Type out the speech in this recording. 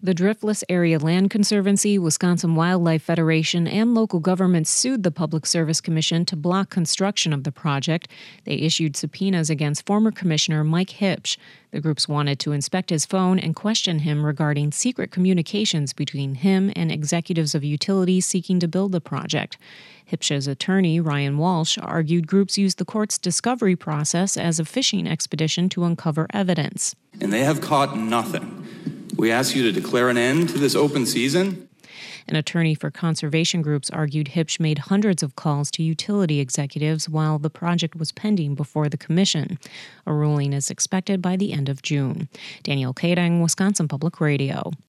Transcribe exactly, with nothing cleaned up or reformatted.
The Driftless Area Land Conservancy, Wisconsin Wildlife Federation, and local governments sued the Public Service Commission to block construction of the project. They issued subpoenas against former Commissioner Mike Hipsch. The groups wanted to inspect his phone and question him regarding secret communications between him and executives of utilities seeking to build the project. Hipsch's attorney, Ryan Walsh, argued groups used the court's discovery process as a fishing expedition to uncover evidence. And they have caught nothing. We ask you to declare an end to this open season. An attorney for conservation groups argued Hipsch made hundreds of calls to utility executives while the project was pending before the commission. A ruling is expected by the end of June. Danielle Kadang, Wisconsin Public Radio.